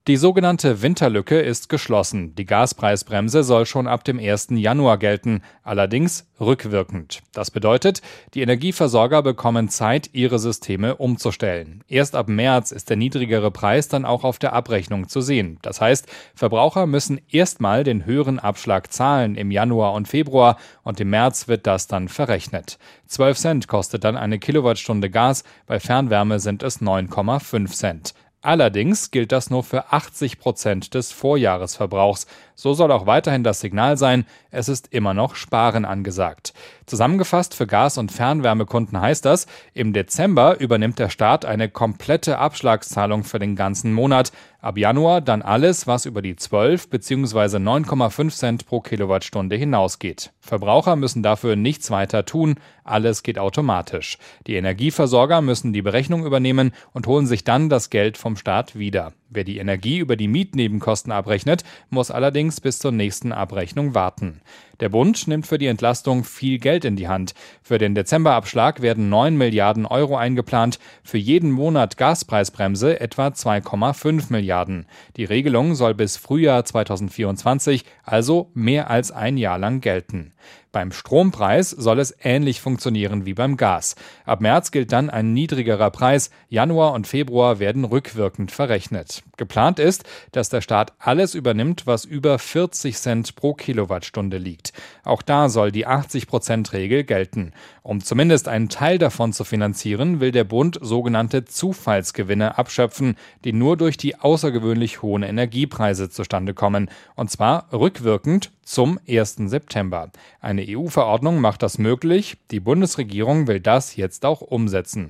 Die sogenannte Winterlücke ist geschlossen. Die Gaspreisbremse soll schon ab dem 1. Januar gelten, allerdings rückwirkend. Das bedeutet, die Energieversorger bekommen Zeit, ihre Systeme umzustellen. Erst ab März ist der niedrigere Preis dann auch auf der Abrechnung zu sehen. Das heißt, Verbraucher müssen erstmal den höheren Abschlag zahlen im Januar und Februar und im März wird das dann verrechnet. 12 Cent kostet dann eine Kilowattstunde Gas, bei Fernwärme sind es 9,5 Cent. Allerdings gilt das nur für 80% des Vorjahresverbrauchs. So soll auch weiterhin das Signal sein, es ist immer noch Sparen angesagt. Zusammengefasst für Gas- und Fernwärmekunden heißt das, im Dezember übernimmt der Staat eine komplette Abschlagszahlung für den ganzen Monat. Ab Januar dann alles, was über die 12 bzw. 9,5 Cent pro Kilowattstunde hinausgeht. Verbraucher müssen dafür nichts weiter tun, alles geht automatisch. Die Energieversorger müssen die Berechnung übernehmen und holen sich dann das Geld vom Staat wieder. Wer die Energie über die Mietnebenkosten abrechnet, muss allerdings bis zur nächsten Abrechnung warten. Der Bund nimmt für die Entlastung viel Geld in die Hand. Für den Dezemberabschlag werden 9 Milliarden Euro eingeplant, für jeden Monat Gaspreisbremse etwa 2,5 Milliarden. Die Regelung soll bis Frühjahr 2024, also mehr als ein Jahr lang gelten. Beim Strompreis soll es ähnlich funktionieren wie beim Gas. Ab März gilt dann ein niedrigerer Preis, Januar und Februar werden rückwirkend verrechnet. Geplant ist, dass der Staat alles übernimmt, was über 40 Cent pro Kilowattstunde liegt. Auch da soll die 80%-Regel gelten. Um zumindest einen Teil davon zu finanzieren, will der Bund sogenannte Zufallsgewinne abschöpfen, die nur durch die außergewöhnlich hohen Energiepreise zustande kommen. Und zwar rückwirkend zum 1. September. Eine EU-Verordnung macht das möglich. Die Bundesregierung will das jetzt auch umsetzen.